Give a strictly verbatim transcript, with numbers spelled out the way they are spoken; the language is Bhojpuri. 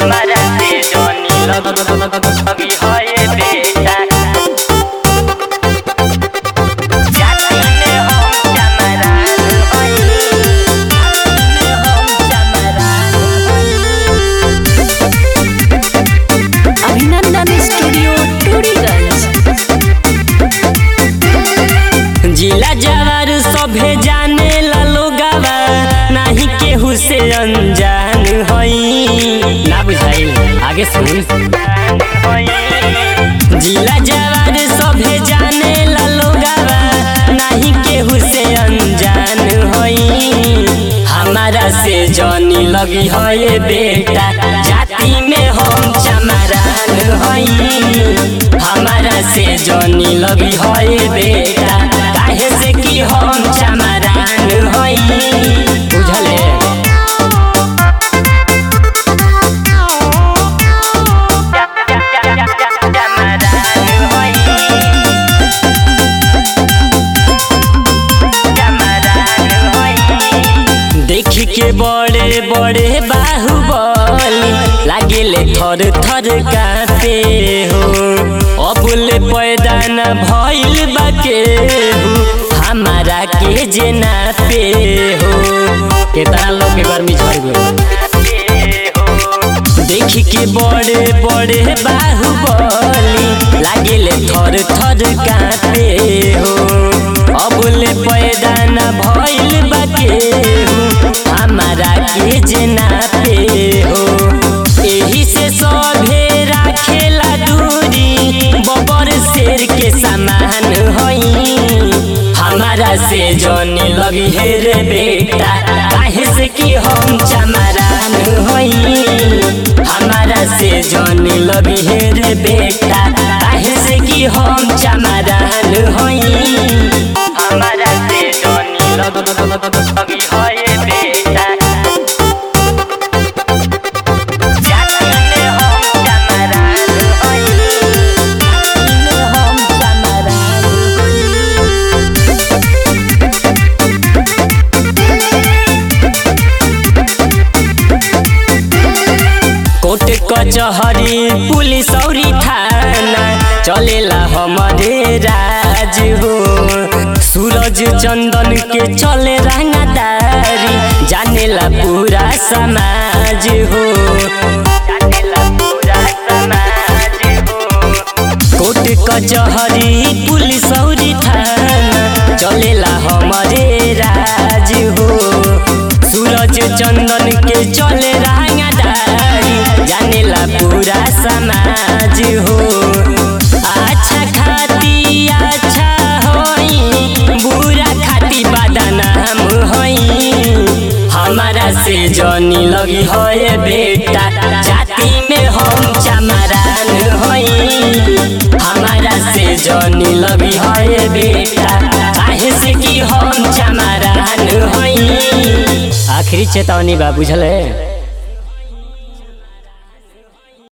हमारा से जोनी लगी है बेटा जाति में हम चमरान हई में हम चमरान अभिनंदन स्टूडियो टूरीगंज। जिला जवार सभे जाने ला लोगावा नाही केहू से अनजान हई ना बुझाइल आगे सुन। जिला जवार सभे जाने ला लोगावा नाही केहू से अनजान हई हमारा से जोनी लगी है बेटा जाति में हम चमरान हई हमारा से जोनी लगी है बेटा काहे से कि हम चमरान हई बुझले। देखी के बड़े बड़े बाहुबली लागेले थर थर कांपे हो अबुल पैदा न भइल बाके हो हमारा के जेना पे हो केतना लोग के गर्मी झड़ गए। देखी के बड़े बड़े बाहुबली लागेले थर थर कांपे हो अबुल पैदा न भइल बाके हो हमारा के जेना पे हो एही से सभे राखेला दूरी बबर शेर के समान हई हमारा से जोनी लगी है रे बेटा काहे से कि हम चमरान हई हमारा से जोनी लगी है रे बेटा काहे से कि हम चमरान हई हमारा से जोनी लगी है बेटा जाति में हम चमरान हई में हम चमरान कोर्ट कचहरी पुलिस औरी थाना चलेला हमारे राज हो सूरज चंदन के चले रंगदारी जानेला पूरा समाज हो जानेला पूरा समाज हो कोर्ट कचहरी पुलिस औरी थाना चलेला हमारे राज हो सूरज चंदन के चले रंगदारी जानेला पूरा समाज हो अच्छा खाती अच्छा होई बुरा खाती बदनाम होई हमारा से जोनी लगी है बेटा जाति में हम चमरान होई हमारा से जोनी लगी है बेटा काहे से कि हम चमरान होई आखिरी चेतावनी बा बुझले।